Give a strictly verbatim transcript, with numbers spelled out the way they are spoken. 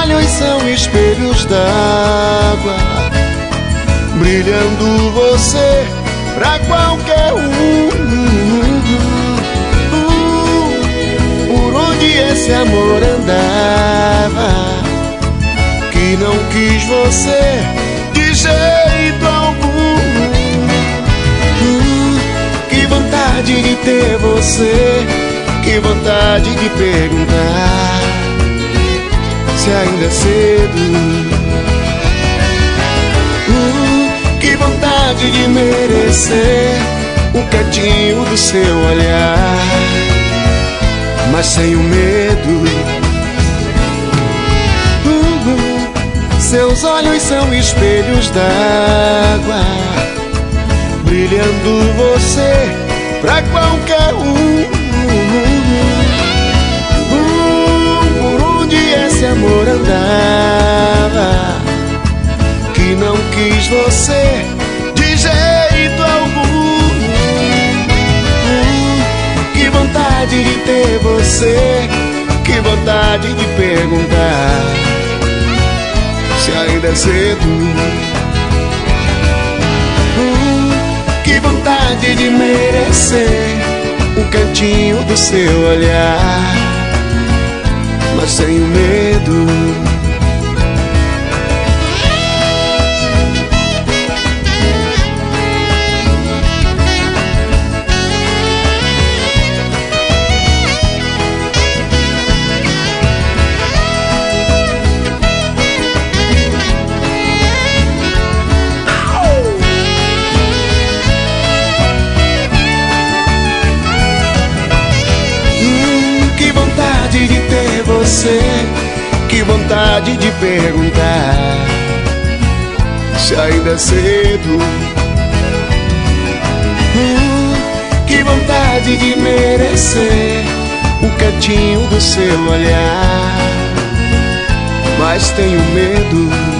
olhos são espelhos d'água, brilhando você pra qualquer um. uh, Por onde esse amor andava, que não quis você de jeito algum. uh, Que vontade de ter você, que vontade de perguntar se ainda é cedo. uh, Que vontade de merecer um cantinho do seu olhar, mas sem o medo. uh, Seus olhos são espelhos d'água, brilhando você pra qualquer um. Por onde esse amor andava, que não quis você de jeito algum. Que vontade de ter você, que vontade de perguntar se ainda é cedo. Que vontade de merecer um cantinho do seu olhar, mas sem o medo. De ter você, que vontade de perguntar se ainda é cedo. uh, Que vontade de merecer um cantinho do seu olhar, mas tenho medo.